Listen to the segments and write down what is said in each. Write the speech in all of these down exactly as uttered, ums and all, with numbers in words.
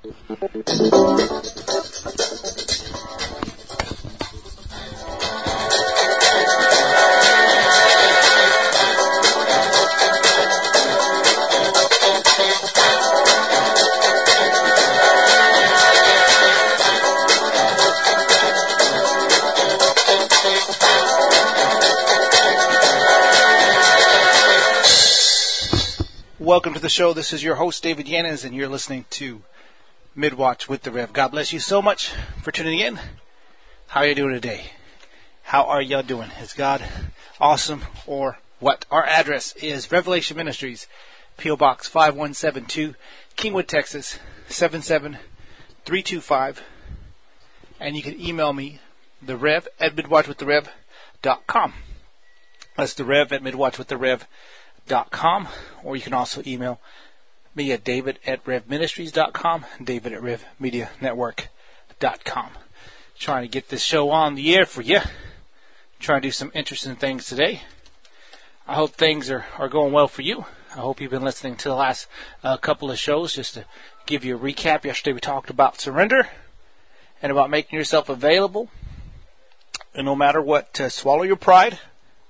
Welcome to the show. This is your host, David Yanez, and you're listening to Midwatch with the Rev. God bless you so much for tuning in. How are you doing today? How are y'all doing? Is God awesome or what? Our address is Revelation Ministries, P O Box five one seven two, Kingwood, Texas, seven seven three two five. And you can email me, the Rev at midwatch with the rev dot com. That's the Rev at midwatch with the rev dot com. Or you can also email me at david at rev ministries dot com, david at rev media network dot com. Trying to get this show on the air for you. Trying to do some interesting things today. I hope things are, are going well for you. I hope you've been listening to the last uh, couple of shows. Just to give you a recap, yesterday we talked about surrender and about making yourself available. And no matter what, to swallow your pride.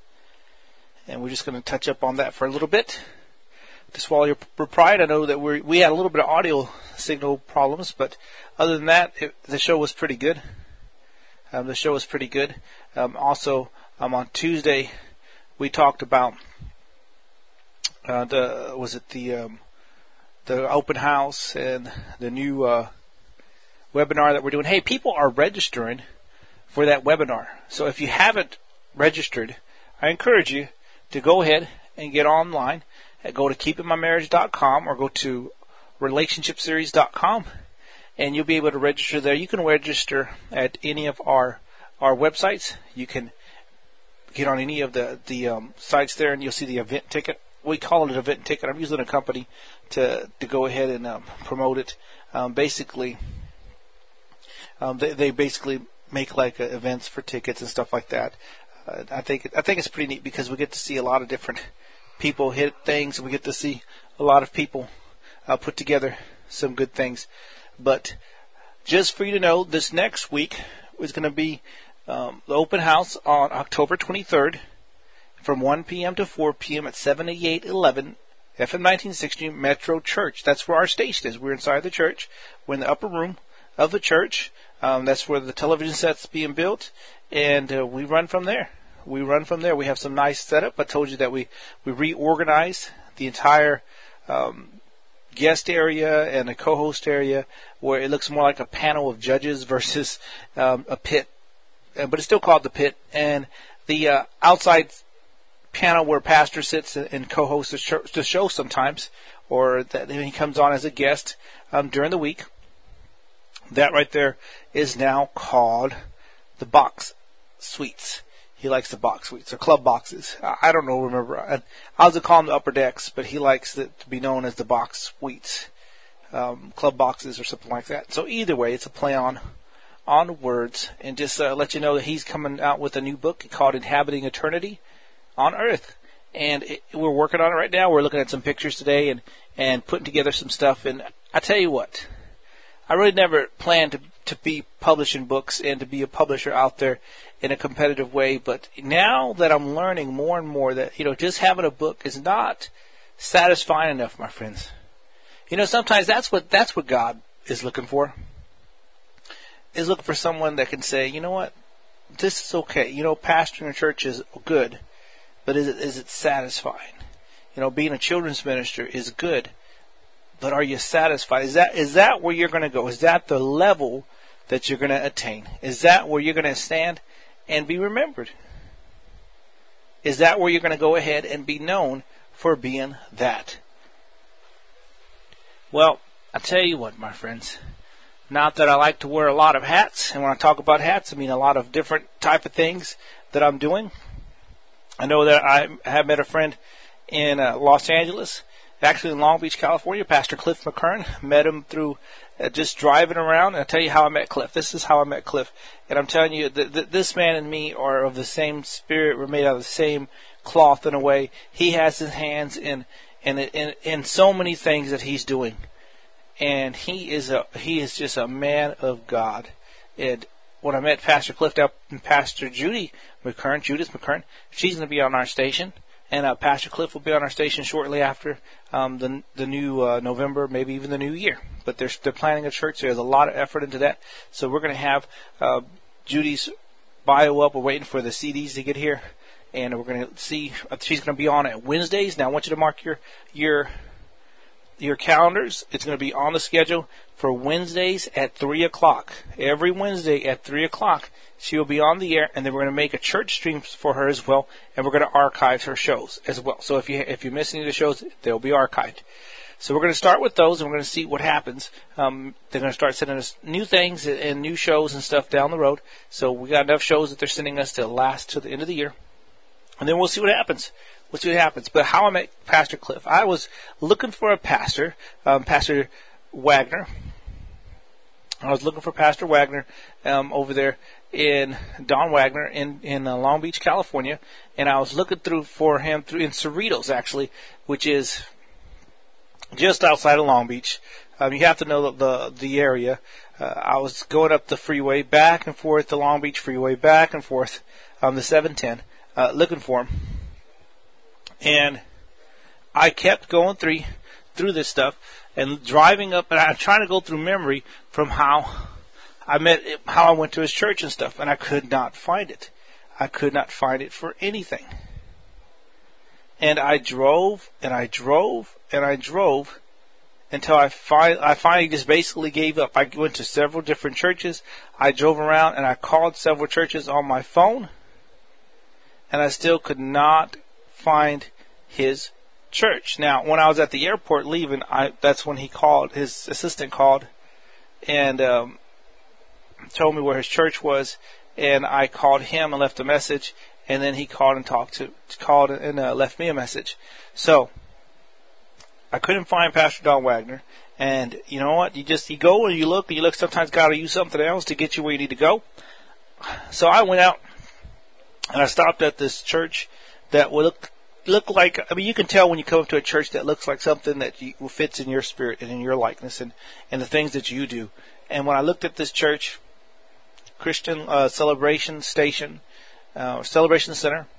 And we're just going to touch up on that for a little bit. To swallow your pride, I know that we we had a little bit of audio signal problems, but other than that, it, the show was pretty good. Um, the show was pretty good. Um, also, um, on Tuesday, we talked about uh, the was it the um, the open house and the new uh, webinar that we're doing. Hey, people are registering for that webinar, so if you haven't registered, I encourage you to go ahead and get online and go to keeping my marriage dot com or go to relationship series dot com, and you'll be able to register there. You can register at any of our our websites. You can get on any of the the um, sites there, and you'll see the event ticket. We call it event ticket. I'm using a company to to go ahead and um, promote it. Um, basically, um, they they basically make like uh, events for tickets and stuff like that. Uh, I think I think it's pretty neat because we get to see a lot of different people hit things. We get to see a lot of people uh, put together some good things. But just for you to know, this next week is going to be um, the open house on October twenty-third from one p.m. to four p.m. at seven eighty-eight eleven F M nineteen sixty Metro Church. That's where our station is. We're inside the church. We're in the upper room of the church. Um, that's where the television set's being built, and uh, we run from there. We run from there. We have some nice setup. I told you that we, we reorganized the entire um, guest area and the co-host area where it looks more like a panel of judges versus um, a pit. Uh, but it's still called the pit. And the uh, outside panel where pastor sits and, and co-hosts the show, the show sometimes, or that he comes on as a guest um, during the week. That right there is now called the box suites. He likes the box suites or club boxes. I don't know, remember. I, I was call them the upper decks, but he likes it to be known as the box suites, um, club boxes or something like that. So either way, it's a play on on words. And just uh, let you know that he's coming out with a new book called Inhabiting Eternity on Earth. And it, we're working on it right now. We're looking at some pictures today and, and putting together some stuff. And I tell you what, I really never planned to, to be publishing books and to be a publisher out there in a competitive way. But now that I'm learning more and more that, you know, just having a book is not satisfying enough, my friends. You know, sometimes that's what, that's what God is looking for. Is looking for someone that can say, you know what, this is okay. You know, pastoring a church is good, but is it, is it satisfying? You know, being a children's minister is good, but are you satisfied? Is that, is that where you're going to go? Is that the level that you're going to attain? Is that where you're going to stand and be remembered? Is that where you're going to go ahead and be known for being that? Well, I tell you what, my friends, not that I like to wear a lot of hats, and when I talk about hats, I mean a lot of different type of things that I'm doing. I know that I have met a friend in uh, Los Angeles, actually in Long Beach, California, Pastor Cliff McKern. Met him through uh, just driving around. And I'll tell you how I met Cliff. This is how I met Cliff. And I'm telling you, th- th- this man and me are of the same spirit. We're made out of the same cloth in a way. He has his hands in, in, in, in so many things that he's doing. and he is a he is just a man of God. And when I met Pastor Cliff up and Pastor Judy McKern, Judith McKern, she's going to be on our station, and uh, Pastor Cliff will be on our station shortly after um, the the new uh, November, maybe even the new year. But they're they're planning a church. There's a lot of effort into that, so we're going to have uh, Judy's bio up. We're waiting for the C Ds to get here, and we're going to see. She's going to be on at Wednesdays. Now I want you to mark your your your calendars. It's going to be on the schedule for Wednesdays at three o'clock. Every Wednesday at three o'clock, she will be on the air, and then we're going to make a church stream for her as well, and we're going to archive her shows as well. So if you if you miss any of the shows, they'll be archived. So we're going to start with those, and we're going to see what happens. Um, they're going to start sending us new things and new shows and stuff down the road. So we got enough shows that they're sending us to last to the end of the year, and then we'll see what happens. We'll see what happens. But how I met Pastor Cliff, I was looking for a pastor, um, Pastor Wagner. I was looking for Pastor Wagner um, over there in Don Wagner in in uh, Long Beach, California, and I was looking through for him through in Cerritos, actually, which is just outside of Long Beach. Um, you have to know the the, the area. Uh, I was going up the freeway, back and forth, the Long Beach freeway, back and forth, um, the seven ten, uh, looking for him, and I kept going through through this stuff and driving up, and I'm trying to go through memory from how I met, how I went to his church and stuff, and I could not find it. I could not find it for anything. And I drove, and I drove, and I drove until I, fi- I finally just basically gave up. I went to several different churches. I drove around, and I called several churches on my phone, and I still could not find his church. Now, when I was at the airport leaving, I, that's when he called, his assistant called, and um, told me where his church was, and I called him and left a message, and then he called and talked to, called and uh, left me a message. So, I couldn't find Pastor Don Wagner, and you know what, you just, you go and you look, and you look, sometimes God will use something else to get you where you need to go. So I went out, and I stopped at this church that would look, look like, I mean, you can tell when you come up to a church that looks like something that you, fits in your spirit and in your likeness and, and the things that you do. And when I looked at this church, Christian uh, Celebration Station, uh, Celebration Center,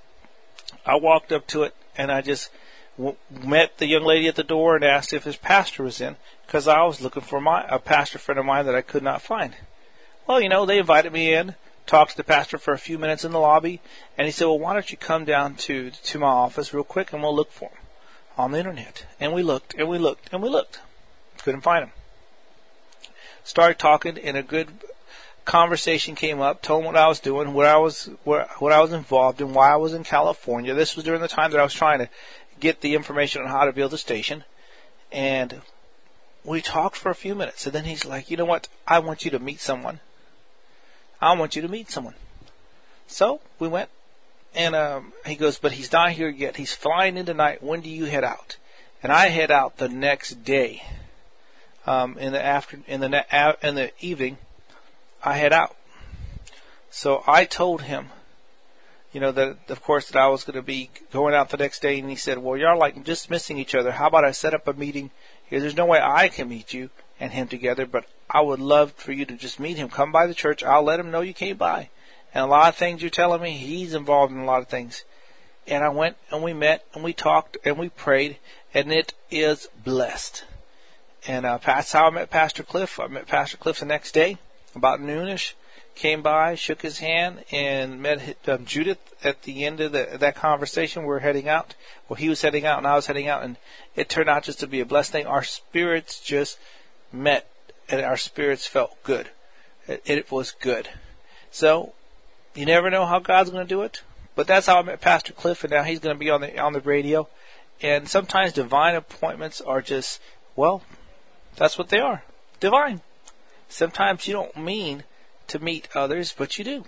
I walked up to it, and I just w- met the young lady at the door and asked if his pastor was in, because I was looking for my a pastor friend of mine that I could not find. Well, you know, they invited me in, talked to the pastor for a few minutes in the lobby, and he said, well, why don't you come down to to my office real quick, and we'll look for him on the internet. And we looked, and we looked, and we looked. Couldn't find him. Started talking, and a good conversation came up, told him what I was doing, what I was where, what I was involved in, why I was in California. This was during the time that I was trying to get the information on how to build a station. And we talked for a few minutes, and then he's like, you know what, I want you to meet someone. I want you to meet someone. So we went, and um, he goes, but he's not here yet. He's flying in tonight. When do you head out? And I head out the next day. Um, in the after, in the in the evening, I head out. So I told him, you know, that of course that I was going to be going out the next day, and he said, well, y'all like just missing each other. How about I set up a meeting here? There's no way I can meet you and him together, but I would love for you to just meet him. Come by the church. I'll let him know you came by. And a lot of things you're telling me, he's involved in a lot of things. And I went and we met and we talked and we prayed, and it is blessed. And uh, that's how I met Pastor Cliff. I met Pastor Cliff the next day, about noonish. Came by, shook his hand, and met um, Judith at the end of the, that conversation. We were heading out. Well, he was heading out and I was heading out, and it turned out just to be a blessed thing. Our spirits just met, and our spirits felt good. It, it was good. So, you never know how God's going to do it, but that's how I met Pastor Cliff, and now he's going to be on the on the radio. And sometimes divine appointments are just, well, that's what they are, divine. Sometimes you don't mean to meet others, but you do.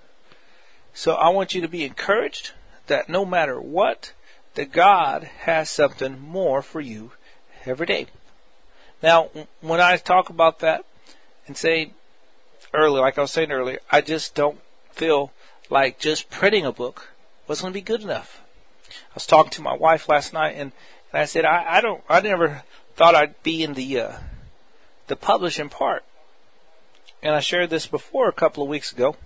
So I want you to be encouraged that no matter what, that God has something more for you every day. Now, when I talk about that and say earlier, like I was saying earlier, I just don't feel like just printing a book was going to be good enough. I was talking to my wife last night, and, and I said, I, I don't, I never thought I'd be in the uh, the publishing part, and I shared this before a couple of weeks ago,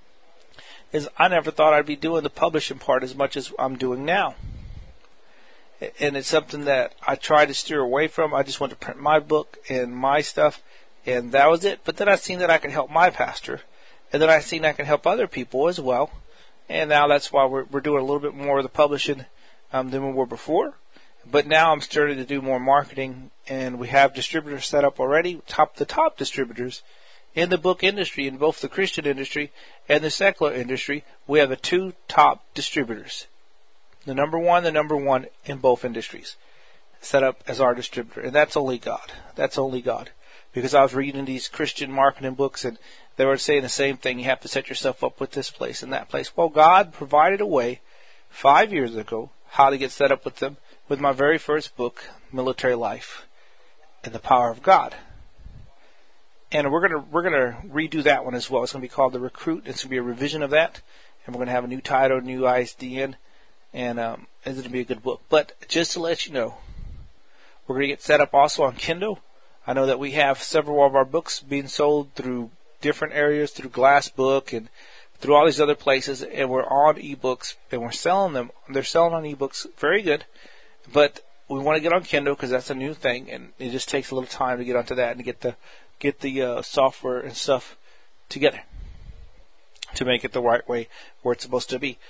is I never thought I'd be doing the publishing part as much as I'm doing now. And it's something that I try to steer away from. I just want to print my book and my stuff, and that was it. But then I seen that I could help my pastor, and then I seen I can help other people as well. And now that's why we're, we're doing a little bit more of the publishing um, than we were before. But now I'm starting to do more marketing, and we have distributors set up already, top the top distributors in the book industry, in both the Christian industry and the secular industry. We have the two top distributors, the number one, the number one in both industries, set up as our distributor. And that's only God. That's only God. Because I was reading these Christian marketing books, and they were saying the same thing. You have to set yourself up with this place and that place. Well, God provided a way five years ago how to get set up with them with my very first book, Military Life and the Power of God. And we're gonna we're gonna redo that one as well. It's gonna be called The Recruit. It's gonna be a revision of that, and we're gonna have a new title, new I S D N, and um, it's gonna be a good book. But just to let you know, we're gonna get set up also on Kindle. I know that we have several of our books being sold through different areas, through Glassbook and through all these other places, and we're on ebooks and we're selling them. They're selling on ebooks, very good, but we want to get on Kindle because that's a new thing, and it just takes a little time to get onto that and to get the get the uh, software and stuff together to make it the right way where it's supposed to be.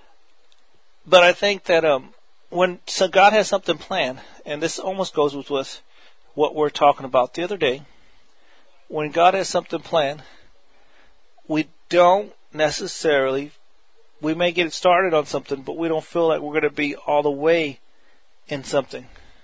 But I think that um, when so God has something planned, and this almost goes with, with what we're talking about the other day, when God has something planned, we don't necessarily, we may get started on something, but we don't feel like we're going to be all the way in something.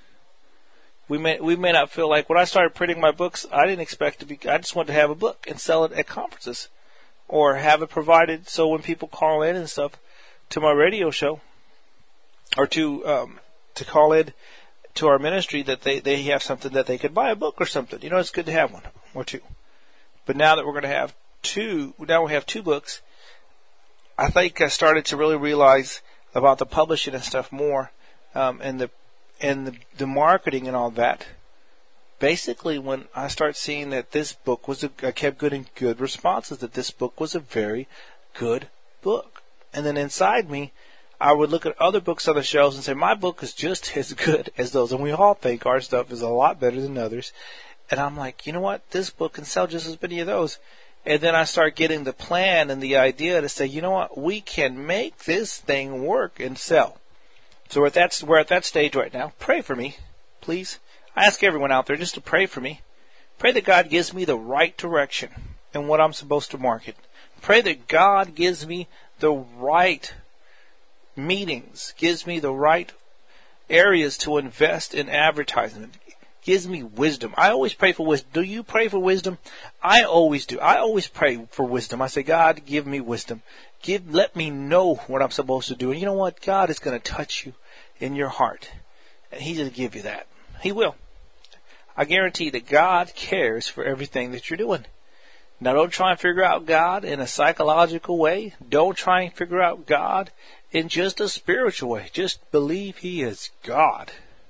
We may we may not feel like when I started printing my books, I didn't expect to be, I just wanted to have a book and sell it at conferences or have it provided so when people call in and stuff to my radio show or to um, to call in to our ministry that they, they have something that they could buy a book or something. You know, it's good to have one or two. But now that we're going to have two, now we have two books, I think I started to really realize about the publishing and stuff more um, and the and the, the marketing and all that. Basically, when I start seeing that this book was, a, I kept getting good responses, that this book was a very good book. And then inside me, I would look at other books on the shelves and say, my book is just as good as those. And we all think our stuff is a lot better than others. And I'm like, you know what? This book can sell just as many of those. And then I start getting the plan and the idea to say, you know what? We can make this thing work and sell. So we're at that, we're at that stage right now. Pray for me, please. I ask everyone out there just to pray for me. Pray that God gives me the right direction in what I'm supposed to market. Pray that God gives me the right meetings, gives me the right areas to invest in advertisement, gives me wisdom. I always pray for wisdom. Do you pray for wisdom? I always do. I always pray for wisdom. I say, God, give me wisdom. Give, let me know what I'm supposed to do. And you know what? God is going to touch you in your heart. And He's going to give you that. He will. I guarantee that God cares for everything that you're doing. Now, don't try and figure out God in a psychological way. Don't try and figure out God in just a spiritual way. Just believe He is God.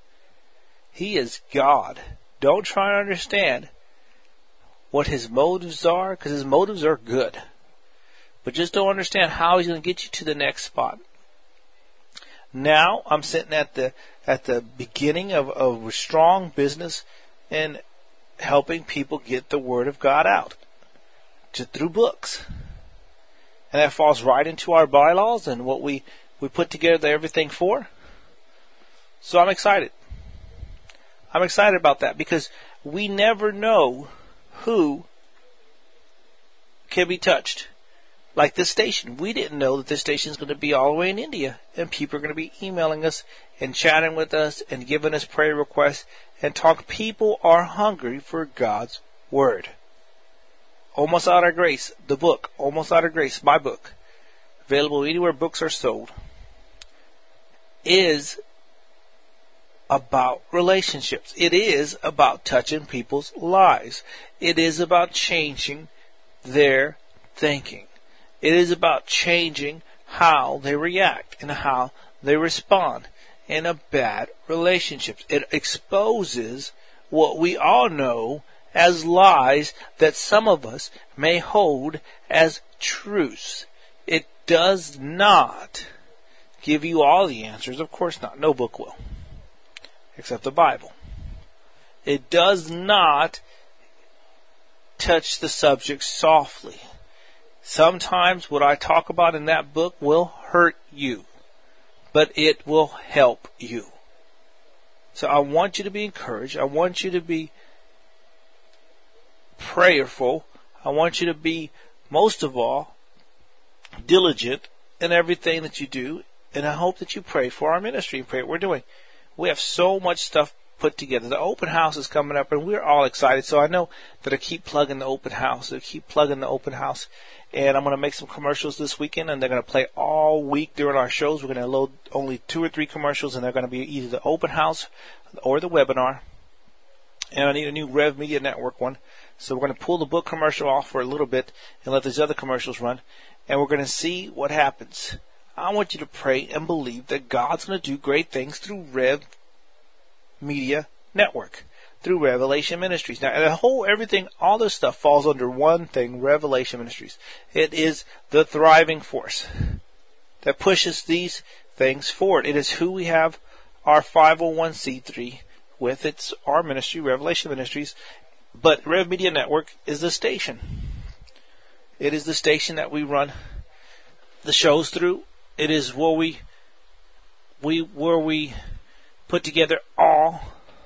He is God. Don't try and understand what His motives are, because His motives are good. But just don't understand how He's going to get you to the next spot. Now, I'm sitting at the at the beginning of, of a strong business and helping people get the Word of God out just through books. And that falls right into our bylaws and what we, we put together everything for. So I'm excited. I'm excited about that because we never know who can be touched. Like this station. We didn't know that this station is going to be all the way in India. And people are going to be emailing us and chatting with us and giving us prayer requests and talk. People are hungry for God's Word. Almost Out of Grace, the book. Almost Out of Grace, my book. Available anywhere books are sold. Is about relationships. It is about touching people's lives. It is about changing their thinking. It is about changing how they react and how they respond in a bad relationship. It exposes what we all know as lies that some of us may hold as truths. It does not give you all the answers. Of course not. No book will. Except the Bible. It does not touch the subject softly. Sometimes what I talk about in that book will hurt you, but it will help you. So I want you to be encouraged. I want you to be prayerful. I want you to be, most of all, diligent in everything that you do. And I hope that you pray for our ministry and pray what we're doing. We have so much stuff put together. The open house is coming up, and we're all excited. So I know that I keep plugging the open house. I keep plugging the open house. And I'm going to make some commercials this weekend, and they're going to play all week during our shows. We're going to load only two or three commercials, and they're going to be either the open house or the webinar. And I need a new Rev Media Network one. So we're going to pull the book commercial off for a little bit and let these other commercials run. And we're going to see what happens. I want you to pray and believe that God's going to do great things through Rev Media Network, through Revelation Ministries. Now, the whole, everything, all this stuff falls under one thing, Revelation Ministries. It is the thriving force that pushes these things forward. It is who we have our five oh one c three with. It's our ministry, Revelation Ministries. But Rev Media Network is the station. It is the station that we run the shows through. It is where we, we, where we put together all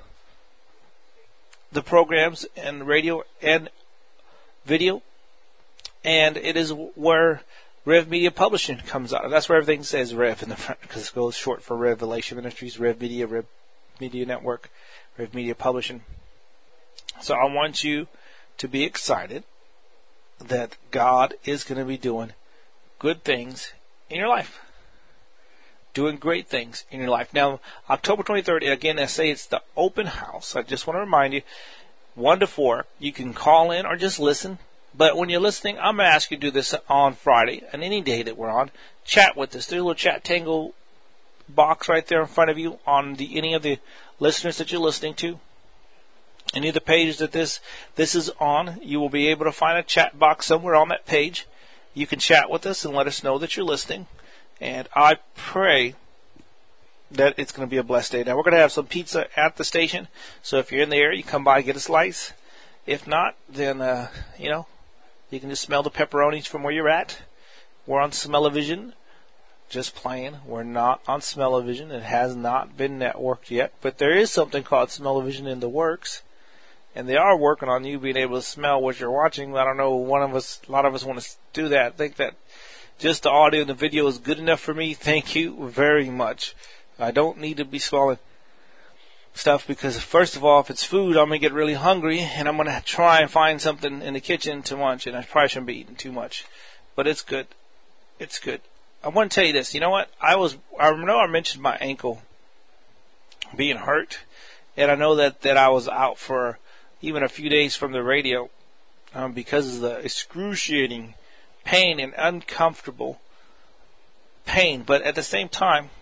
the programs and radio and video, and it is where Rev Media Publishing comes out of. That's where everything says Rev in the front, because it goes short for Revelation Ministries, Rev Media, Rev Media Network, Rev Media Publishing. So I want you to be excited that God is going to be doing good things in your life. Doing great things in your life. Now, October twenty-third, again, I say it's the open house. I just want to remind you, one to four, you can call in or just listen. But when you're listening, I'm going to ask you to do this on Friday and any day that we're on. Chat with us. There's a little chat tangle box right there in front of you on the any of the listeners that you're listening to. Any of the pages that this this is on, you will be able to find a chat box somewhere on that page. You can chat with us and let us know that you're listening. And I pray that it's going to be a blessed day. Now, we're going to have some pizza at the station. So if you're in the area, you come by and get a slice. If not, then, uh, you know, you can just smell the pepperonis from where you're at. We're on Smell-O-Vision. Just playing. We're not on Smell-O-Vision. It has not been networked yet. But there is something called Smell-O-Vision in the works. And they are working on you being able to smell what you're watching. I don't know, one of us, a lot of us want to do that. I think that just the audio and the video is good enough for me. Thank you very much. I don't need to be smelling stuff because, first of all, if it's food, I'm going to get really hungry and I'm going to try and find something in the kitchen to munch, and I probably shouldn't be eating too much. But it's good. It's good. I want to tell you this. You know what? I was, I know I mentioned my ankle being hurt, and I know that, that I was out for even a few days from the radio um, because of the excruciating pain and uncomfortable pain. But at the same time,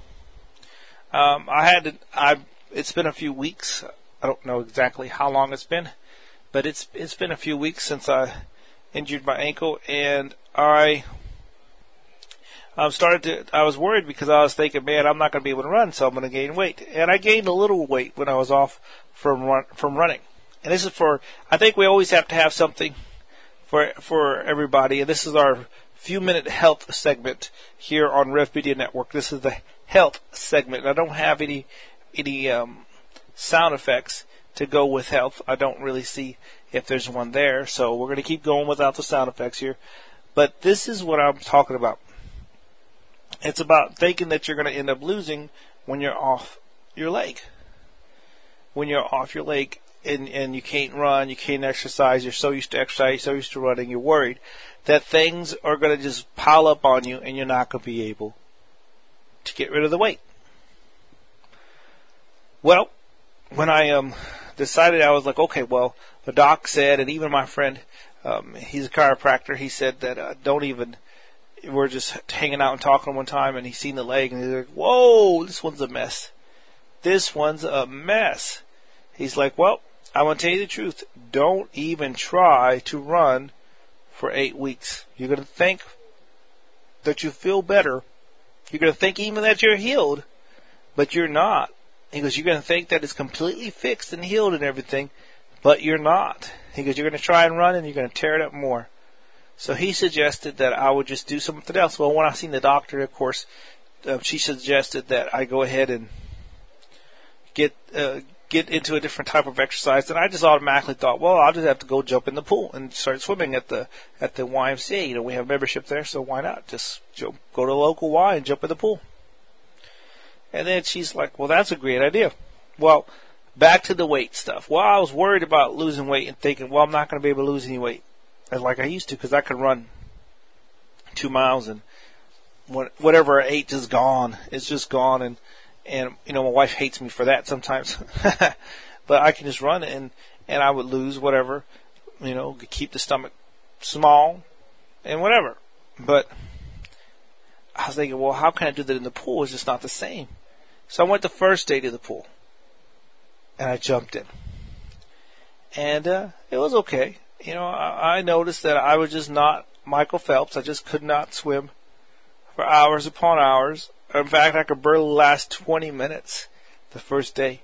um, I had to, I, it's been a few weeks. I don't know exactly how long it's been, but it's, it's been a few weeks since I injured my ankle, and I, I started to, I was worried because I was thinking, man, I'm not going to be able to run, so I'm going to gain weight. And I gained a little weight when I was off from run, from running. And this is for, I think we always have to have something for for everybody. And this is our few minute health segment here on Rev Media Network. This is the health segment. I don't have any any um, sound effects to go with health. I don't really see if there's one there. So we're going to keep going without the sound effects here. But this is what I'm talking about. It's about thinking that you're going to end up losing when you're off your leg. When you're off your leg. And, and you can't run, you can't exercise, you're so used to exercise, you're so used to running, you're worried that things are going to just pile up on you and you're not going to be able to get rid of the weight. Well, when I um, decided, I was like, okay, well, the doc said, and even my friend, um, he's a chiropractor, he said that uh, don't even, we're just hanging out and talking one time, and he's seen the leg, and he's like, whoa, this one's a mess. This one's a mess. He's like, well, I'm going to tell you the truth. Don't even try to run for eight weeks. You're going to think that you feel better. You're going to think even that you're healed, but you're not. He goes, you're going to think that it's completely fixed and healed and everything, but you're not. He goes, you're going to try and run and you're going to tear it up more. So he suggested that I would just do something else. Well, when I seen the doctor, of course, uh, she suggested that I go ahead and get uh, get into a different type of exercise. And I just automatically thought, well, I'll just have to go jump in the pool and start swimming at the at the Y M C A. You know, we have membership there, so why not just jump, go to the local Y and jump in the pool? And then she's like, well, that's a great idea. Well, back to the weight stuff. Well, I was worried about losing weight and thinking, well, I'm not going to be able to lose any weight like I used to, because I could run two miles and whatever I ate is gone. It's just gone, and and you know my wife hates me for that sometimes. But I can just run and and I would lose whatever, you know, keep the stomach small and whatever. But I was thinking, well, how can I do that in the pool? It's just not the same. So I went the first day to the pool and I jumped in, and uh, it was okay. You know, I, I noticed that I was just not Michael Phelps. I just could not swim for hours upon hours. In fact, I could barely last twenty minutes the first day.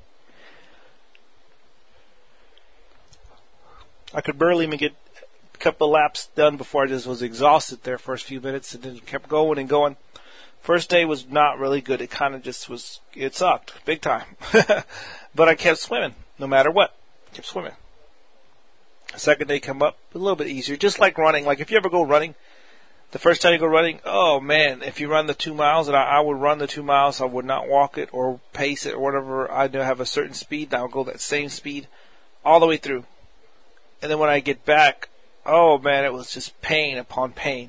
I could barely even get a couple of laps done before I just was exhausted there first few minutes, and then kept going and going. First day was not really good. It kind of just was, it sucked big time. But I kept swimming no matter what. Kept swimming. Second day come up a little bit easier, just like running. Like if you ever go running, the first time you go running, oh man, if you run the two miles, and I, I would run the two miles, I would not walk it or pace it or whatever. I do have a certain speed, and I'll go that same speed all the way through. And then when I get back, oh man, it was just pain upon pain.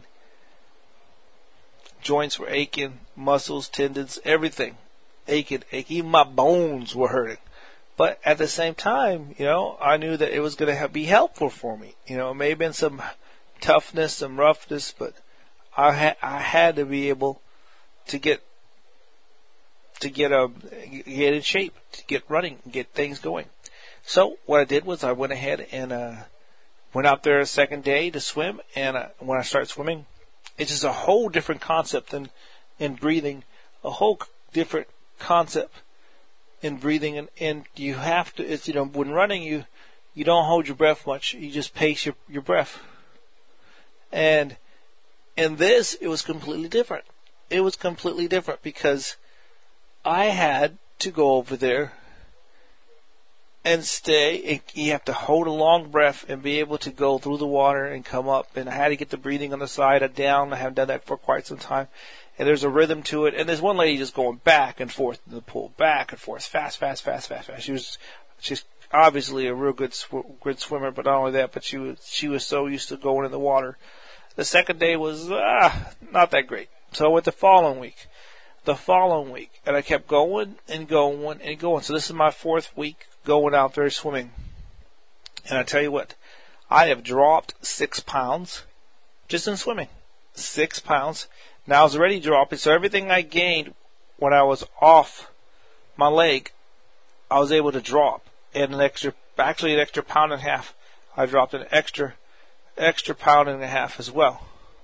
Joints were aching, muscles, tendons, everything aching, aching. Even my bones were hurting. But at the same time, you know, I knew that it was going to be helpful for me. You know, it may have been some toughness, some roughness, but I had I had to be able to get to get a get in shape, to get running, get things going. So what I did was I went ahead and uh, went out there a second day to swim, and uh, when I started swimming, it's just a whole different concept than in breathing, a whole different concept in breathing, and, and you have to, it's, you know, when running, you, you don't hold your breath much. You just pace your, your breath. And in this, it was completely different. It was completely different because I had to go over there and stay. And you have to hold a long breath and be able to go through the water and come up. And I had to get the breathing on the side and down. I haven't done that for quite some time. And there's a rhythm to it. And there's one lady just going back and forth in the pool, back and forth, fast, fast, fast, fast, fast. She was, she's obviously a real good sw- good swimmer, but not only that, but she was she was so used to going in the water. The second day was ah, not that great. So I went the following week, the following week, and I kept going and going and going. So this is my fourth week going out there swimming. And I tell you what, I have dropped six pounds just in swimming, six pounds. Now I was already dropping, so everything I gained when I was off my leg, I was able to drop. And an extra, actually an extra pound and a half. I dropped an extra, extra pound and a half as well.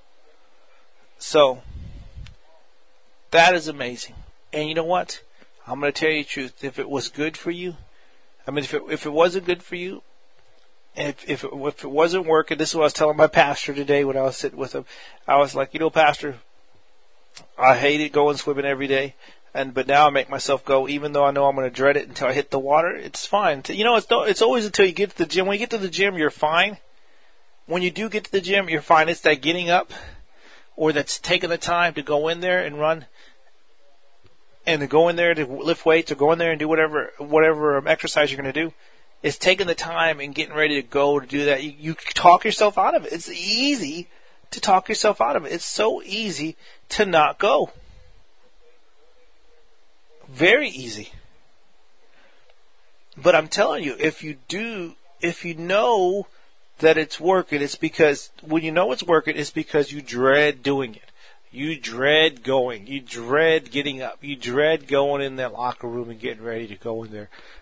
So, that is amazing. And you know what? I'm going to tell you the truth. If it was good for you, I mean, if it, if it wasn't good for you, if, if, it, if it wasn't working, this is what I was telling my pastor today when I was sitting with him. I was like, you know, Pastor, I hated going swimming every day, and but now I make myself go, even though I know I'm going to dread it until I hit the water. It's fine. You know, it's it's always until you get to the gym. When you get to the gym, you're fine. When you do get to the gym, you're fine. It's that getting up, or that's taking the time to go in there and run, and to go in there to lift weights, or go in there and do whatever whatever exercise you're going to do. It's taking the time and getting ready to go to do that. You, you talk yourself out of it. It's easy to talk yourself out of it. It's so easy to not go. Very easy. But I'm telling you, if you do, if you know that it's working, it's because, when you know it's working, it's because you dread doing it. You dread going. You dread getting up. You dread going in that locker room and getting ready to go in there.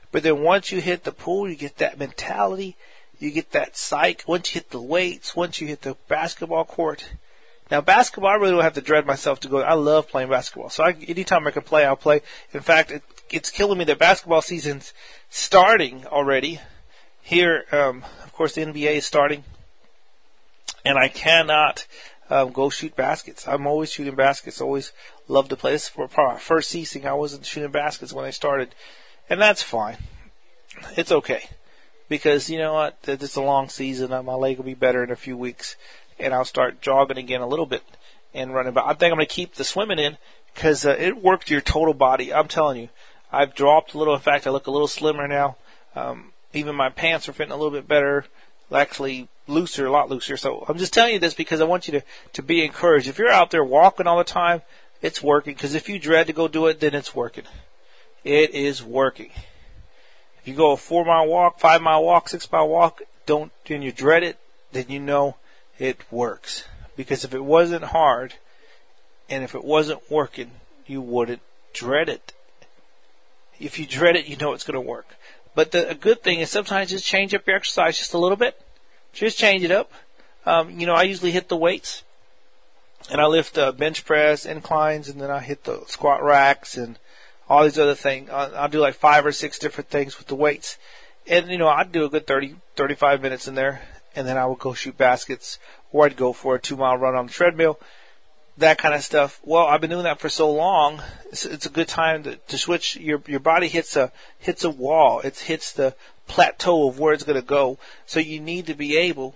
But then once you hit the pool, you get that mentality, you get that psych. Once you hit the weights, once you hit the basketball court. Now, basketball, I really don't have to dread myself to go. I love playing basketball. So I, anytime I can play, I'll play. In fact, it, it's killing me that basketball season's starting already. Here, um, of course, the N B A is starting. And I cannot um, go shoot baskets. I'm always shooting baskets. Always love to play. This is for our first season. I wasn't shooting baskets when I started. And that's fine. It's okay. Because, you know what? It's a long season. My leg will be better in a few weeks. And I'll start jogging again a little bit and running. But I think I'm going to keep the swimming in because uh, it worked your total body. I'm telling you, I've dropped a little. In fact, I look a little slimmer now. Um, even my pants are fitting a little bit better, actually looser, a lot looser. So I'm just telling you this because I want you to, to be encouraged. If you're out there walking all the time, it's working. Because if you dread to go do it, then it's working. It is working. If you go a four-mile walk, five-mile walk, six-mile walk, don't, and you dread it, then you know it works. Because if it wasn't hard and if it wasn't working, you wouldn't dread it. If you dread it, you know it's going to work. But the a good thing is sometimes just change up your exercise just a little bit. Just change it up. Um, you know, I usually hit the weights. And I lift uh, bench press, inclines, and then I hit the squat racks and all these other things. I'll, I'll do like five or six different things with the weights. And, you know, I'd do a good thirty, thirty-five minutes in there. And then I would go shoot baskets, or I'd go for a two-mile run on the treadmill, that kind of stuff. Well, I've been doing that for so long, it's, it's a good time to, to switch. Your your body hits a hits a wall. It hits the plateau of where it's going to go. So you need to be able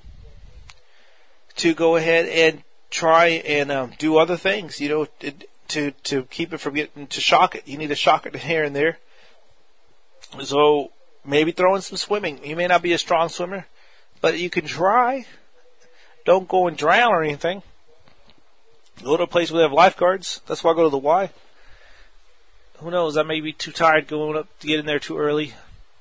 to go ahead and try and um, do other things, you know, to to keep it from getting to shock it. You need to shock it here and there. So maybe throw in some swimming. You may not be a strong swimmer, but you can try. Don't go and drown or anything. Go to a place where they have lifeguards. That's why I go to the Y. Who knows? I may be too tired going up to get in there too early.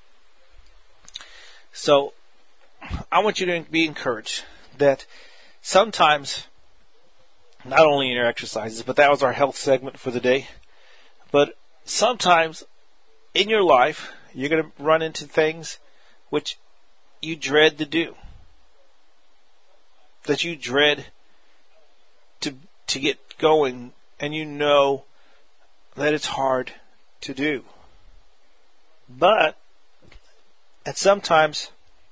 So I want you to be encouraged that sometimes, not only in your exercises, but that was our health segment for the day, but sometimes in your life, you're going to run into things which you dread to do, that you dread to to get going, and you know that it's hard to do. But, and sometimes,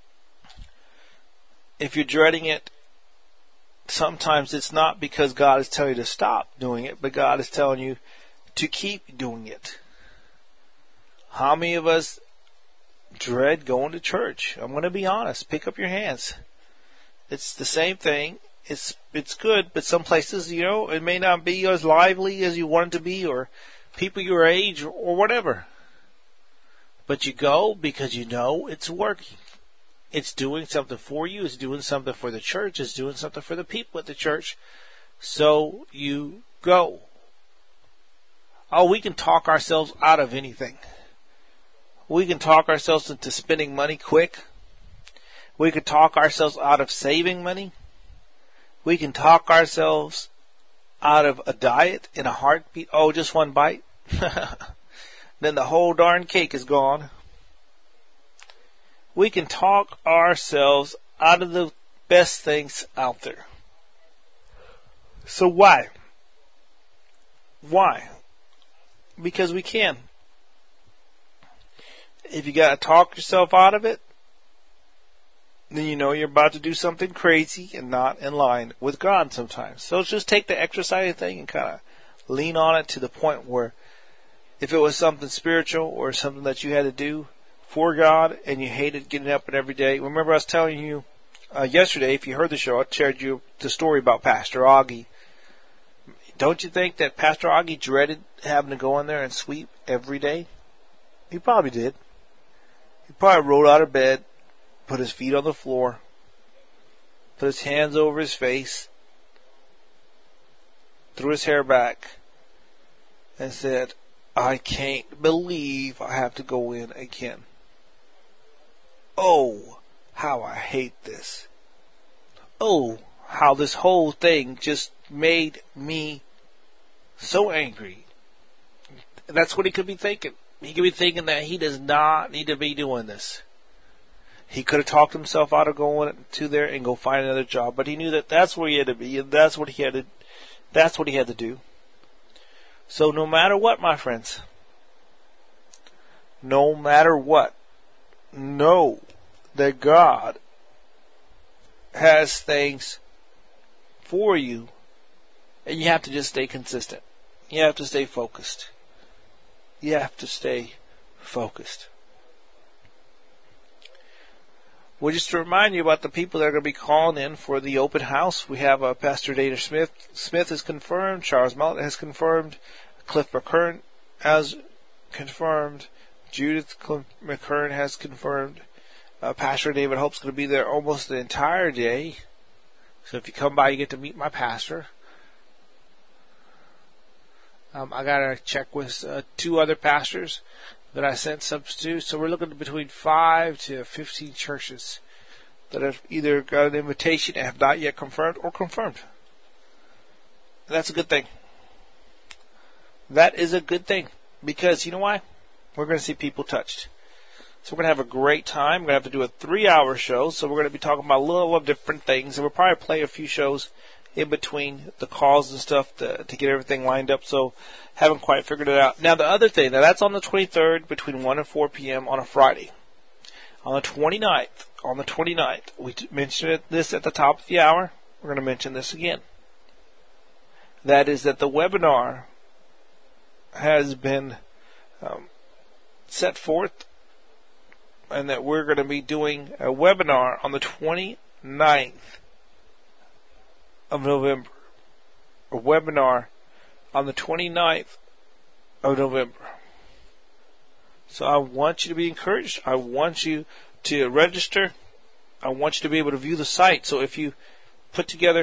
if you're dreading it, sometimes it's not because God is telling you to stop doing it, but God is telling you to keep doing it. How many of us dread going to church? I'm going to be honest. Pick up your hands. It's the same thing. It's it's good, but some places, you know, it may not be as lively as you want it to be, or people your age, or, or whatever. But you go because you know it's working. It's doing something for you. It's doing something for the church. It's doing something for the people at the church. So you go. Oh, we can talk ourselves out of anything. We can talk ourselves into spending money quick. We can talk ourselves out of saving money. We can talk ourselves out of a diet in a heartbeat. Oh, just one bite. Then the whole darn cake is gone. We can talk ourselves out of the best things out there. So why? Why? Because we can. If you got to talk yourself out of it, then you know you're about to do something crazy and not in line with God sometimes. So just take the exercise thing and kind of lean on it to the point where if it was something spiritual or something that you had to do for God and you hated getting up and every day. Remember I was telling you uh, yesterday, if you heard the show, I shared you the story about Pastor Augie. Don't you think that Pastor Augie dreaded having to go in there and sweep every day? He probably did. He probably rolled out of bed, put his feet on the floor, put his hands over his face, threw his hair back, and said, I can't believe I have to go in again. Oh, how I hate this. Oh, how this whole thing just made me so angry. That's what he could be thinking. He could be thinking that he does not need to be doing this. He could have talked himself out of going to there and go find another job, but he knew that that's where he had to be, and that's what he had to, that's what he had to do. So no matter what, my friends, no matter what, know that God has things for you, and you have to just stay consistent. You have to stay focused. You have to stay focused. Well, just to remind you about the people that are going to be calling in for the open house, we have uh, Pastor Dana Smith. Smith is confirmed. Charles Mellett has confirmed. Cliff McCurran has confirmed. Judith McCurran has confirmed. Uh, Pastor David Hope's going to be there almost the entire day. So if you come by, you get to meet my pastor. Um, I got to check with uh, two other pastors that I sent substitutes. So we're looking at between five to fifteen churches that have either got an invitation and have not yet confirmed or confirmed. And that's a good thing. That is a good thing. Because, you know why? We're going to see people touched. So we're going to have a great time. We're going to have to do a three-hour show. So we're going to be talking about a little of different things. And we'll probably play a few shows in between the calls and stuff to, to get everything lined up. So haven't quite figured it out. Now the other thing, now that's on the twenty-third between one and four p.m. on a Friday. On the twenty-ninth, on the twenty-ninth, we mentioned this at the top of the hour. We're going to mention this again. That is that the webinar has been um, set forth, and that we're going to be doing a webinar on the twenty-ninth of November. A webinar on the twenty-ninth of November. So I want you to be encouraged. I want you to register. I want you to be able to view the site. So if you put together,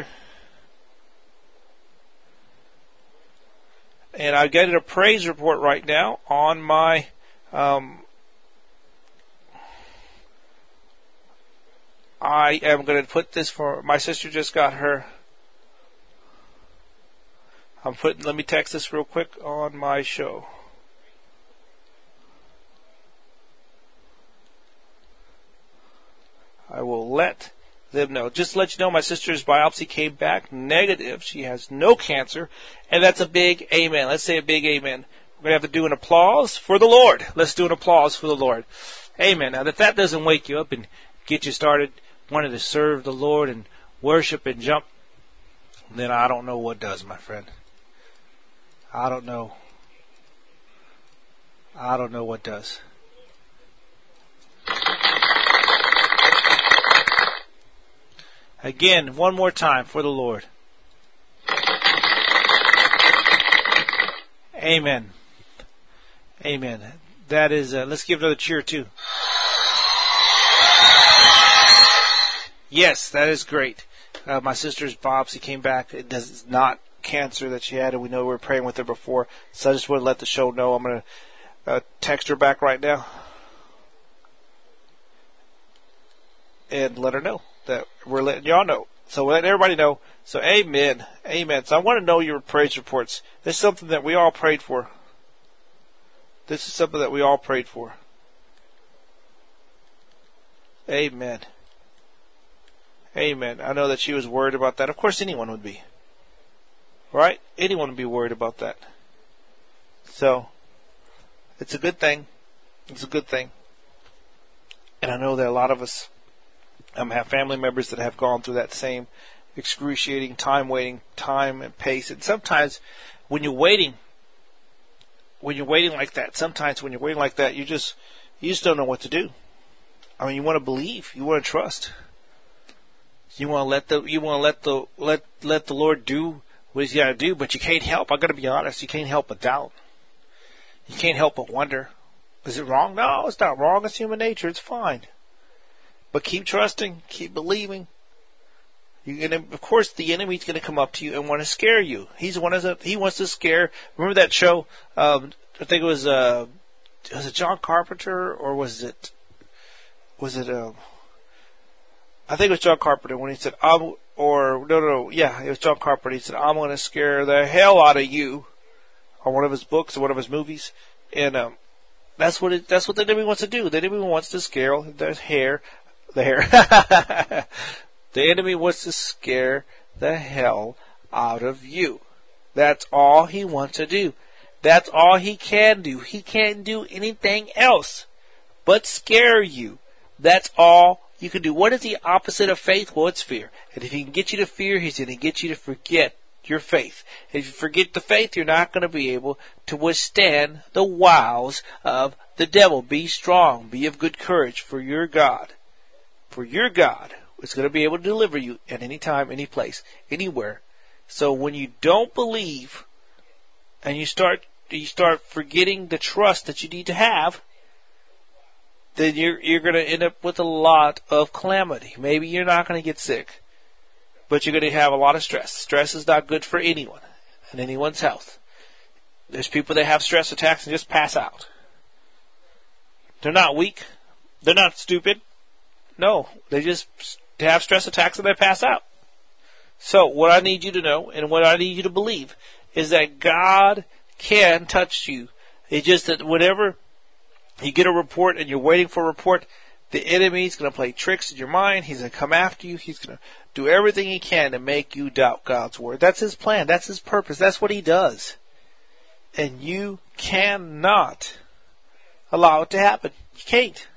and I get a praise report right now on my um, I am going to put this for my sister. Just got her. I'm putting. Let me text this real quick on my show. I will let them know. Just to let you know, my sister's biopsy came back negative. She has no cancer, and that's a big amen. Let's say a big amen. We're going to have to do an applause for the Lord. Let's do an applause for the Lord. Amen. Now, if that doesn't wake you up and get you started wanting to serve the Lord and worship and jump, then I don't know what does, my friend. I don't know. I don't know what does. Again, one more time for the Lord. Amen. Amen. That is, uh, let's give another cheer too. Yes, that is great. Uh, my sister's biopsy came back. It does it's not cancer that she had, and we know we were praying with her before. So I just want to let the show know. I'm going to uh, text her back right now and let her know that we're letting y'all know. So we're letting everybody know. So amen. Amen. So I want to know your praise reports. This is something that we all prayed for. This is something that we all prayed for. Amen. Amen. I know that she was worried about that. Of course anyone would be. Right? Anyone would be worried about that. So, it's a good thing. It's a good thing. And I know that a lot of us um, have family members that have gone through that same excruciating time waiting, time and pace. And sometimes when you're waiting, when you're waiting like that, sometimes when you're waiting like that, you just, you just don't know what to do. I mean, you want to believe, you want to trust. You want to let the, you want to let the, let, let the Lord do what He's got to do, but you can't help. I got to be honest. You can't help but doubt. You can't help but wonder. Is it wrong? No, it's not wrong. It's human nature. It's fine. But keep trusting. Keep believing. You're gonna, of course, the enemy's going to come up to you and want to scare you. He's one of the, he wants to scare. Remember that show? Um, I think it was, uh, was it John Carpenter or was it, was it, uh, I think it was John Carpenter when he said, I'm, or, no, no, no, yeah, it was John Carpenter. He said, I'm going to scare the hell out of you, on one of his books or one of his movies. And, um, That's what it, that's what the enemy wants to do. The enemy wants to scare the hair, the hair. The enemy wants to scare the hell out of you. That's all he wants to do. That's all he can do. He can't do anything else but scare you. That's all you can do. What is the opposite of faith? Well, it's fear. And if he can get you to fear, he's going to get you to forget your faith. If you forget the faith, you're not going to be able to withstand the wiles of the devil. Be strong. Be of good courage, for your God, for your God is going to be able to deliver you at any time, any place, anywhere. So when you don't believe and you start you start forgetting the trust that you need to have, then you're you're going to end up with a lot of calamity. Maybe you're not going to get sick, but you're going to have a lot of stress. Stress is not good for anyone and anyone's health. There's people that have stress attacks and just pass out. They're not weak. They're not stupid. No, they just have stress attacks and they pass out. So what I need you to know and what I need you to believe is that God can touch you. It's just that whenever you get a report and you're waiting for a report, the enemy's going to play tricks in your mind. He's going to come after you. He's going to do everything he can to make you doubt God's word. That's his plan. That's his purpose. That's what he does. And you cannot allow it to happen. You can't.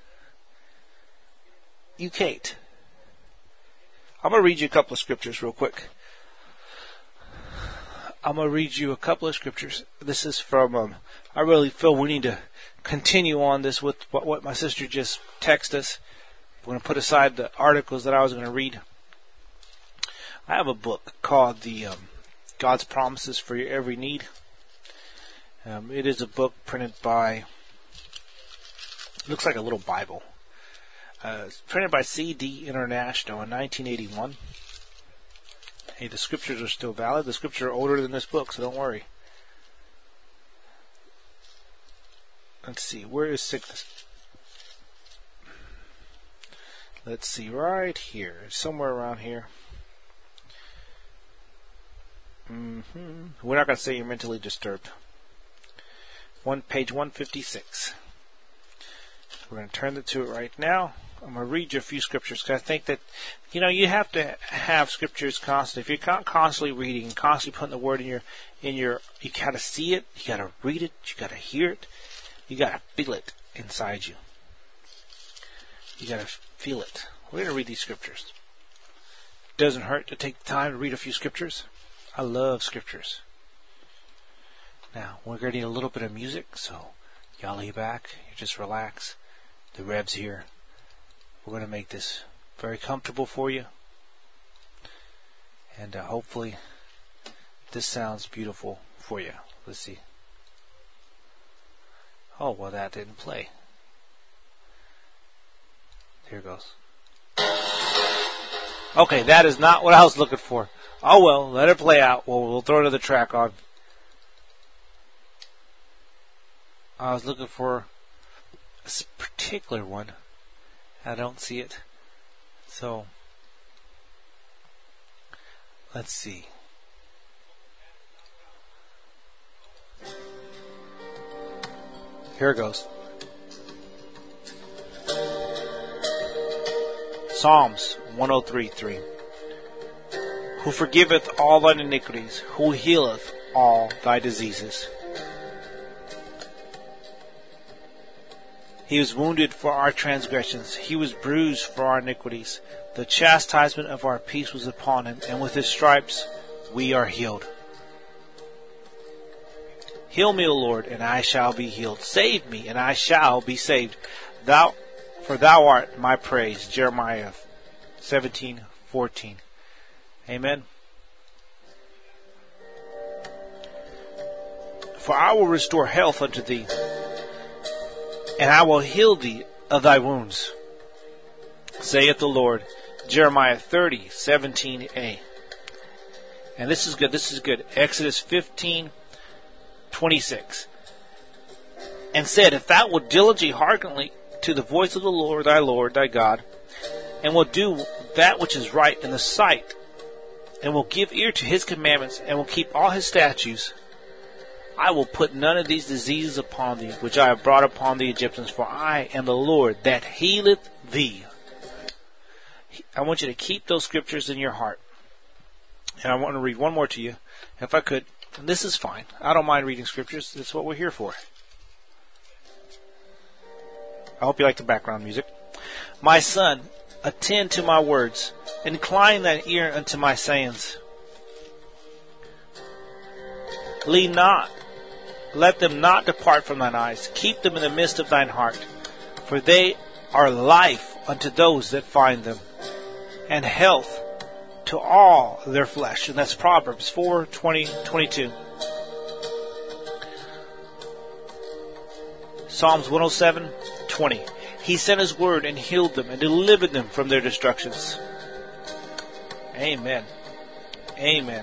You can't. I'm going to read you a couple of scriptures real quick. I'm going to read you a couple of scriptures. This is from, um, I really feel we need to continue on this with what, what my sister just texted us. We're going to put aside the articles that I was going to read. I have a book called the um, God's Promises for Your Every Need. Um, it is a book printed by, looks like a little Bible. Uh, it's printed by C D International in nineteen eighty-one. Hey, the scriptures are still valid. The scriptures are older than this book, so don't worry. Let's see, where is sickness? Let's see, right here, somewhere around here. Mm-hmm. We're not going to say you're mentally disturbed. One page one fifty-six. We're going to turn it to it right now. I'm going to read you a few scriptures because I think that, you know, you have to have scriptures constantly. If you're constantly reading, constantly putting the word in your, in your, you got to see it, you got to read it, you got to hear it, you got to feel it inside you. You got to feel it. We're going to read these scriptures. It doesn't hurt to take the time to read a few scriptures. I love scriptures. Now, we're going to need a little bit of music, so y'all lay back, you just relax. The Rev's here. We're going to make this very comfortable for you. And uh, hopefully this sounds beautiful for you. Let's see. Oh, well, that didn't play. Here it goes. Okay, that is not what I was looking for. Oh, well, let it play out. Well, we'll throw another track on. I was looking for a particular one. I don't see it. So, let's see. Here it goes. Psalms one oh three three. Who forgiveth all thine iniquities, who healeth all thy diseases. He was wounded for our transgressions. He was bruised for our iniquities. The chastisement of our peace was upon him, and with his stripes we are healed. Heal me, O Lord, and I shall be healed. Save me, and I shall be saved. Thou, for thou art my praise. Jeremiah seventeen fourteen. Amen. For I will restore health unto thee, and I will heal thee of thy wounds, saith the Lord. Jeremiah thirty seventeen a. And this is good. This is good. Exodus fifteen twenty-six. And said, if thou wilt diligently hearken to the voice of the Lord thy Lord thy God, and will do that which is right in the sight, and will give ear to his commandments, and will keep all his statutes, I will put none of these diseases upon thee, which I have brought upon the Egyptians, for I am the Lord that healeth thee. I want you to keep those scriptures in your heart. And I want to read one more to you, if I could. And this is fine. I don't mind reading scriptures. That's what we're here for. I hope you like the background music. My son, attend to my words. Incline thine ear unto my sayings. Lean not. Let them not depart from thine eyes. Keep them in the midst of thine heart. For they are life unto those that find them, and health to all their flesh. And that's Proverbs four, twenty, twenty-two. Psalms one oh seven, twenty. He sent his word and healed them and delivered them from their destructions. Amen. Amen.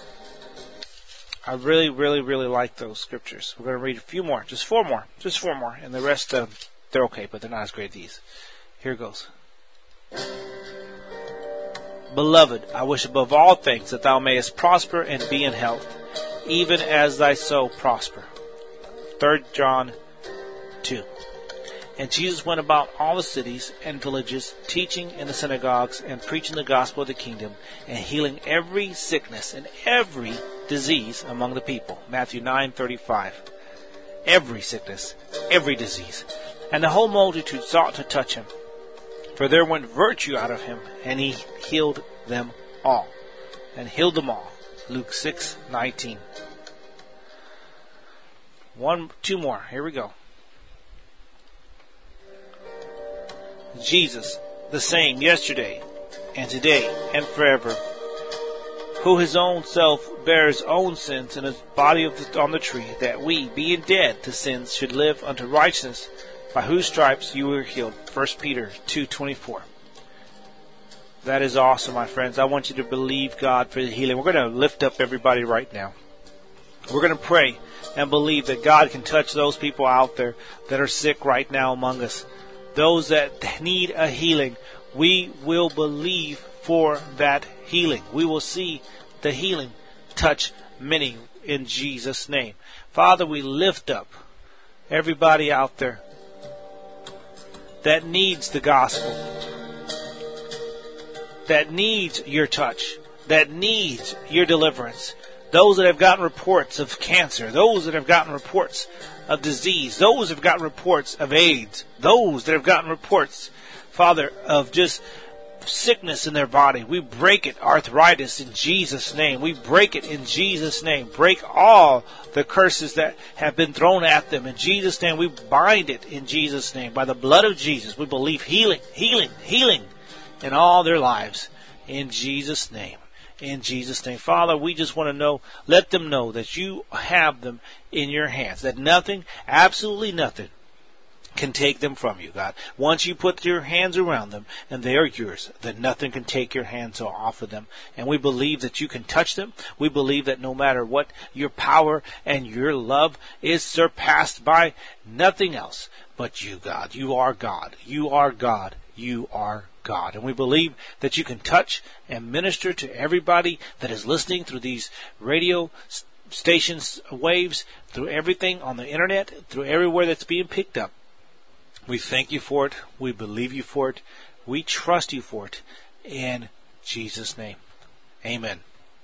I really, really, really like those scriptures. We're going to read a few more. Just four more. Just four more. And the rest, uh, they're okay, but they're not as great as these. Here goes. Beloved, I wish above all things that thou mayest prosper and be in health, even as thy soul prosper. Third John two. And Jesus went about all the cities and villages, teaching in the synagogues and preaching the gospel of the kingdom, and healing every sickness and every disease among the people. Matthew nine thirty-five. Every sickness, every disease. And the whole multitude sought to touch him, for there went virtue out of him, and he healed them all. And healed them all. Luke six nineteen. One, two more. Here we go. Jesus, the same yesterday and today and forever, who his own self bare his own sins in his body of the, on the tree, that we, being dead to sins, should live unto righteousness, by whose stripes you were healed. First Peter two twenty-four. That is awesome, my friends. I want you to believe God for the healing. We're going to lift up everybody right now. We're going to pray and believe that God can touch those people out there that are sick right now among us. Those that need a healing, we will believe for that healing. We will see the healing touch many in Jesus' name. Father, we lift up everybody out there that needs the gospel, that needs your touch, that needs your deliverance. Those that have gotten reports of cancer, those that have gotten reports of disease, those that have gotten reports of AIDS, those that have gotten reports, Father, of just sickness in their body. We break it, arthritis, in Jesus' name. We break it in Jesus' name. Break all the curses that have been thrown at them. In Jesus' name, we bind it in Jesus' name. By the blood of Jesus, we believe healing, healing, healing in all their lives. In Jesus' name. In Jesus' name. Father, we just want to know, let them know that you have them in your hands. That nothing, absolutely nothing, can take them from you, God. Once you put your hands around them and they are yours, then nothing can take your hands off of them. And we believe that you can touch them. We believe that no matter what, your power and your love is surpassed by nothing else but you, God. You are God. You are God. You are God. And we believe that you can touch and minister to everybody that is listening through these radio stations, waves, through everything on the internet, through everywhere that's being picked up. We thank you for it. We believe you for it. We trust you for it. In Jesus' name. Amen.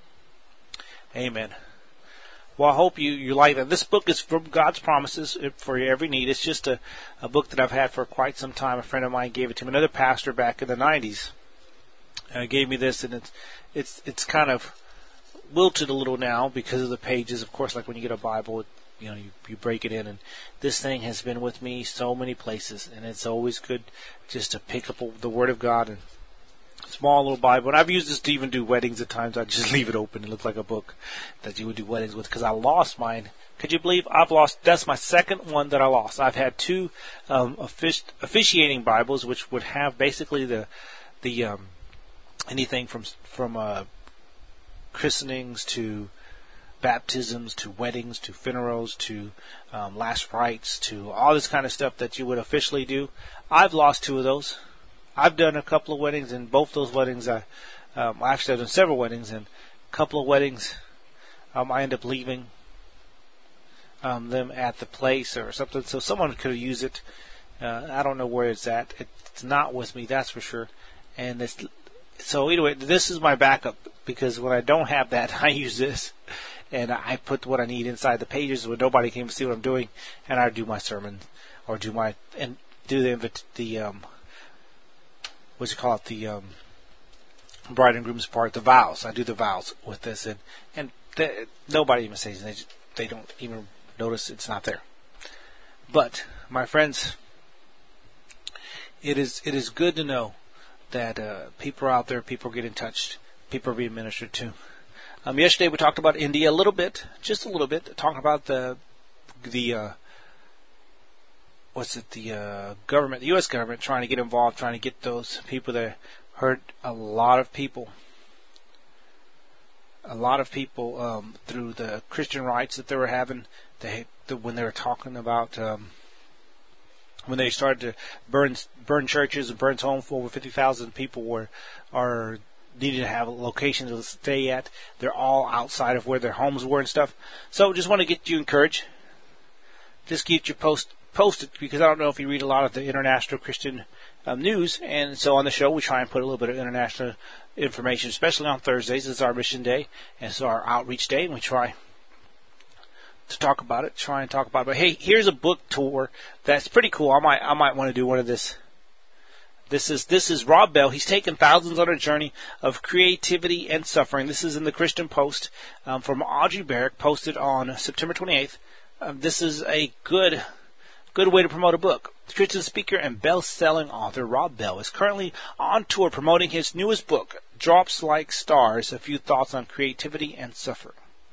Amen. Well, I hope you, you like that. This book is from God's Promises for your every need. It's just a, a book that I've had for quite some time. A friend of mine gave it to me. Another pastor back in the nineties uh, gave me this, and it's it's it's kind of wilted a little now because of the pages. Of course, like when you get a Bible, it, you know, you, you break it in, and this thing has been with me so many places, and it's always good just to pick up the Word of God and small little Bible. And I've used this to even do weddings at times. I just leave it open. It looks like a book that you would do weddings with, because I lost mine. Could you believe I've lost? That's my second one that I lost. I've had two um, offic- officiating Bibles, which would have basically the the um, anything from from uh, christenings to baptisms to weddings to funerals to um, last rites to all this kind of stuff that you would officially do. I've lost two of those. I've done a couple of weddings, and both those weddings, I um, actually I've done several weddings, and a couple of weddings, um, I end up leaving um, them at the place or something, so someone could use it. Uh, I don't know where it's at. It's not with me, that's for sure. And this, so anyway, this is my backup, because when I don't have that, I use this, and I put what I need inside the pages where nobody can see what I'm doing, and I do my sermon, or do my and do the the um, what's it called the um, bride and groom's part, the vows. I do the vows with this, and and the, nobody even says they just, they don't even notice it's not there. But my friends, it is it is good to know that uh, people are out there, people are getting touched, people are being ministered to. Um, yesterday we talked about India a little bit, just a little bit, talking about the the uh, what's it the uh, government, the U S government trying to get involved, trying to get those people that hurt a lot of people, a lot of people um, through the Christian rights that they were having. They the, when they were talking about um, when they started to burn burn churches and burn homes, for over fifty thousand people were are needed to have a location to stay at. They're all outside of where their homes were and stuff. So just want to get you encouraged. Just get your post posted, because I don't know if you read a lot of the international Christian um, news, and so on the show we try and put a little bit of international information, especially on Thursdays. It's our mission day, and it's our outreach day, and we try to talk about it, try and talk about it. But hey, here's a book tour that's pretty cool. I might I might want to do one of this. This is this is Rob Bell. He's taken thousands on a journey of creativity and suffering. This is in the Christian Post um, from Audrey Barrick, posted on September twenty-eighth. Um, this is a good good way to promote a book. Christian speaker and best-selling author Rob Bell is currently on tour promoting his newest book, Drops Like Stars, A Few Thoughts on Creativity and Suffering.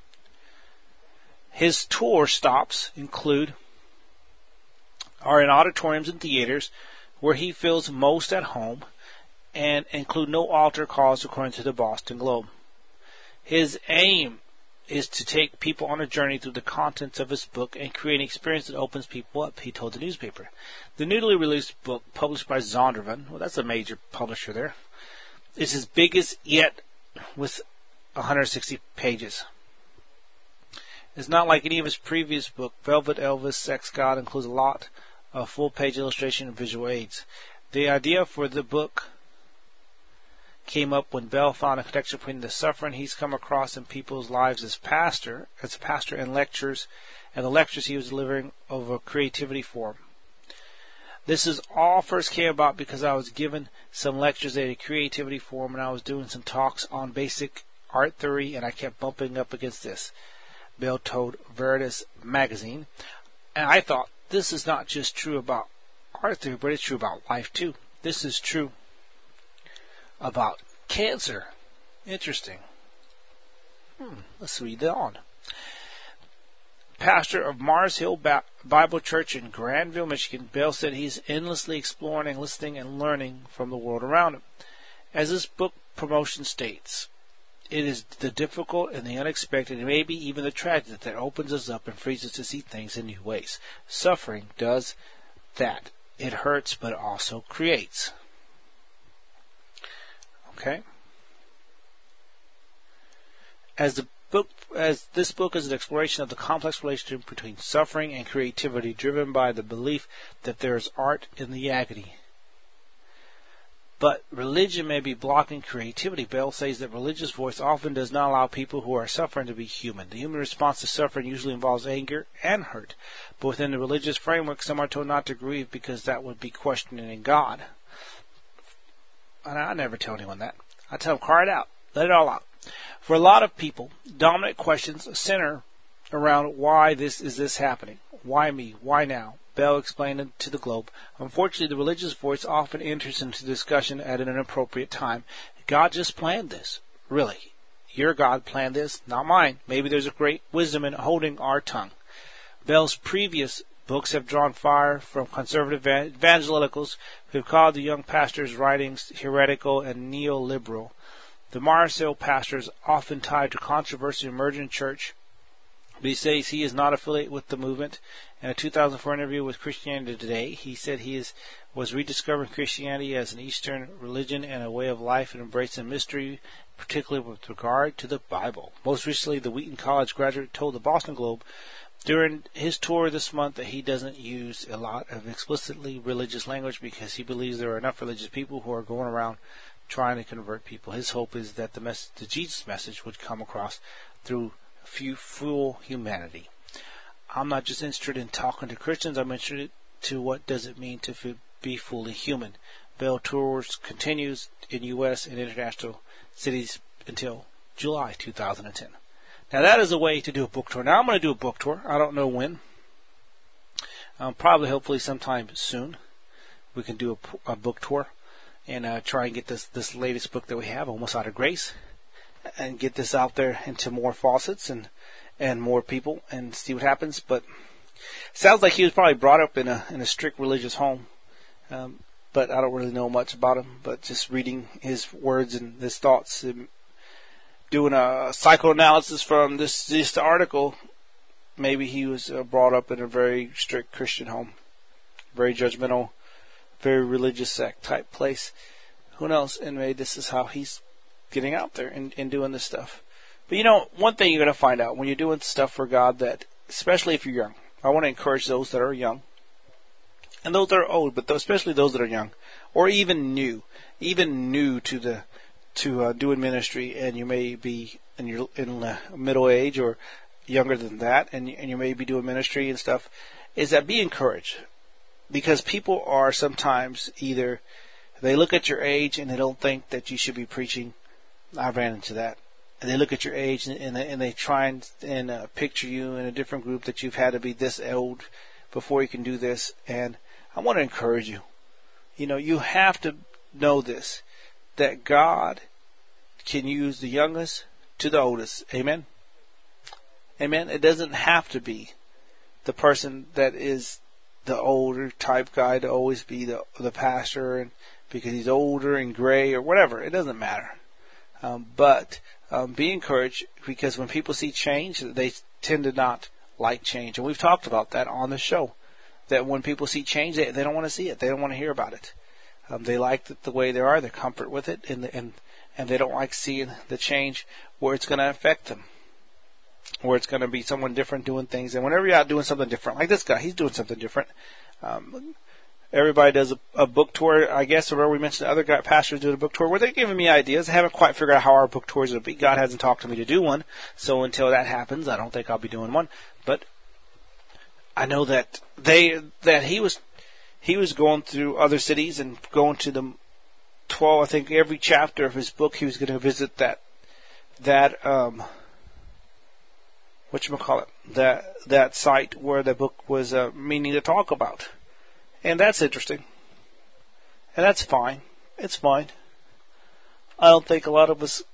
His tour stops include are in auditoriums and theaters where he feels most at home, and include no altar calls, according to the Boston Globe. His aim is to take people on a journey through the contents of his book and create an experience that opens people up, he told the newspaper. The newly released book, published by Zondervan, well, that's a major publisher there, is his biggest yet, with one hundred sixty pages. It's not like any of his previous book. Velvet Elvis, Sex God includes a lot of full-page illustration and visual aids. The idea for the book came up when Bell found a connection between the suffering he's come across in people's lives as pastor, as a pastor and lectures, and the lectures he was delivering over Creativity Forum. This is all first came about because I was given some lectures at a Creativity Forum, and I was doing some talks on basic art theory, and I kept bumping up against this, Bell told Veritas magazine. And I thought, this is not just true about art theory, but it's true about life too. This is true about cancer. Interesting. Hmm, let's read that on. Pastor of Mars Hill ba- Bible Church in Grandville, Michigan, Bell said he's endlessly exploring and listening and learning from the world around him. As this book promotion states, it is the difficult and the unexpected, and maybe even the tragic, that opens us up and frees us to see things in new ways. Suffering does that. It hurts, but also creates. Okay? As the book, as this book is an exploration of the complex relationship between suffering and creativity, driven by the belief that there is art in the agony. But religion may be blocking creativity. Bell says that religious voice often does not allow people who are suffering to be human. The human response to suffering usually involves anger and hurt. But within the religious framework, some are told not to grieve because that would be questioning God. And I never tell anyone that. I tell them, cry it out. Let it all out. For a lot of people, dominant questions center around why this is this happening. Why me? Why now? Bell explained to the Globe. Unfortunately, the religious voice often enters into discussion at an inappropriate time. God just planned this. Really. Your God planned this, not mine. Maybe there's a great wisdom in holding our tongue. Bell's previous books have drawn fire from conservative evangelicals who have called the young pastor's writings heretical and neoliberal. The Mars Hill pastor is often tied to controversy in the emerging church, but he says he is not affiliated with the movement. In a two thousand four interview with Christianity Today, he said he is, was rediscovering Christianity as an Eastern religion and a way of life and embracing mystery particularly with regard to the Bible. Most recently, the Wheaton College graduate told the Boston Globe during his tour this month that he doesn't use a lot of explicitly religious language because he believes there are enough religious people who are going around trying to convert people. His hope is that the, mess- the Jesus message would come across through few full humanity. I'm not just interested in talking to Christians. I'm interested to what does it mean to f- be fully human. Bell Tours continues in U S and international cities until July two thousand ten. Now that is a way to do a book tour. Now I'm going to do a book tour. I don't know when. Um, probably, hopefully, sometime soon. We can do a, a book tour and uh, try and get this this latest book that we have, Almost Out of Grace, and get this out there into more faucets and and more people and see what happens. But sounds like he was probably brought up in a in a strict religious home. Um, but I don't really know much about him. But just reading his words and his thoughts, and doing a psychoanalysis from this this article, maybe he was uh, brought up in a very strict Christian home, very judgmental, very religious sect type place. Who knows? And maybe this is how he's getting out there and, and doing this stuff. But you know, one thing you're going to find out when you're doing stuff for God, that especially if you're young, I want to encourage those that are young and those that are old, but especially those that are young or even new, even new to the to uh, doing ministry, and you may be in your in uh, middle age or younger than that, and and you may be doing ministry and stuff. Is that be encouraged, because people are sometimes either they look at your age and they don't think that you should be preaching. I ran into that. And they look at your age and, and, they, and they try and, and uh, picture you in a different group, that you've had to be this old before you can do this. And I want to encourage you. You know, you have to know this, that God can use the youngest to the oldest. Amen? Amen? It doesn't have to be the person that is the older type guy to always be the the pastor, and because he's older and gray or whatever. It doesn't matter. Um, but um, be encouraged, because when people see change, they tend to not like change. And we've talked about that on the show, that when people see change, they, they don't want to see it. They don't want to hear about it. Um, they like it the way they are. They're comfort with it, and and and they don't like seeing the change where it's going to affect them, where it's going to be someone different doing things. And whenever you're out doing something different, like this guy, he's doing something different. Um, everybody does a, a book tour, I guess. Or we mentioned the other guy, pastors doing a book tour, where they're giving me ideas. I haven't quite figured out how our book tours will be. God hasn't talked to me to do one, so until that happens, I don't think I'll be doing one. But I know that they that he was he was going through other cities and going to the twelve. I think every chapter of his book, he was going to visit that that um. whatchamacallit, that that site where the book was uh, meaning to talk about. And that's interesting. And that's fine. It's fine. I don't think a lot of us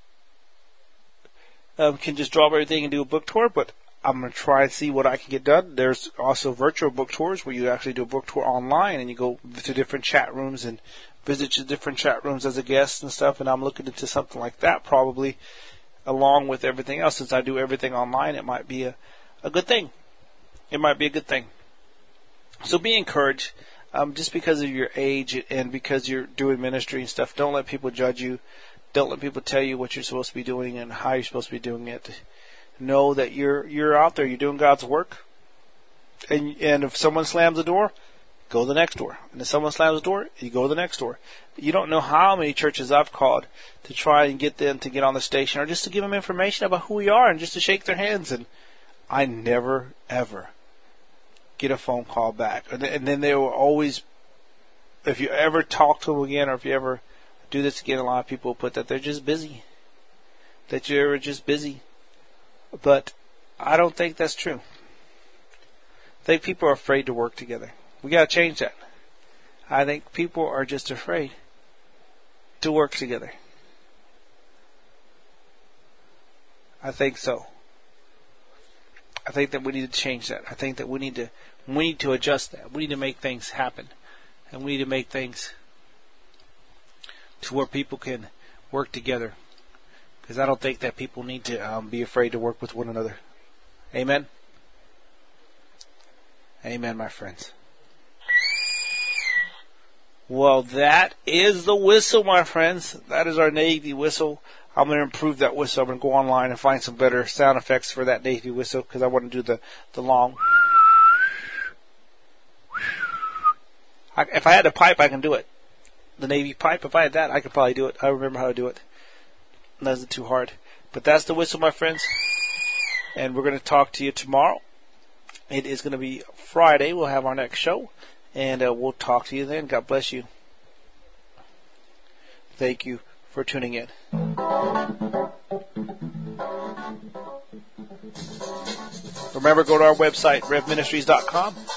um, can just drop everything and do a book tour, but I'm going to try and see what I can get done. There's also virtual book tours where you actually do a book tour online, and you go to different chat rooms and visit your different chat rooms as a guest and stuff, and I'm looking into something like that probably, along with everything else. Since I do everything online, it might be a, a good thing. It might be a good thing. So be encouraged. Um, just because of your age and because you're doing ministry and stuff, don't let people judge you. Don't let people tell you what you're supposed to be doing and how you're supposed to be doing it. Know that you're you're out there. You're doing God's work. And and if someone slams the door, go to the next door. And if someone slams the door, you go to the next door. You don't know how many churches I've called to try and get them to get on the station, or just to give them information about who we are and just to shake their hands. And I never, ever get a phone call back. And then they will always, if you ever talk to them again, or if you ever do this again, a lot of people put that they're just busy. That you're just busy. But I don't think that's true. I think people are afraid to work together. We got to change that. I think people are just afraid to work together. I think so. I think that we need to change that. I think that we need to we need to adjust that. We need to make things happen, and we need to make things to where people can work together. Because I don't think that people need to um, be afraid to work with one another. Amen. Amen, my friends. Well, that is the whistle, my friends. That is our Navy whistle. I'm going to improve that whistle. I'm going to go online and find some better sound effects for that Navy whistle because I want to do the, the long. I, if I had a pipe, I can do it. The Navy pipe, if I had that, I could probably do it. I remember how to do it. That isn't too hard. But that's the whistle, my friends. And we're going to talk to you tomorrow. It is going to be Friday. We'll have our next show. And uh, we'll talk to you then. God bless you. Thank you for tuning in. Remember, go to our website, rev ministries dot com.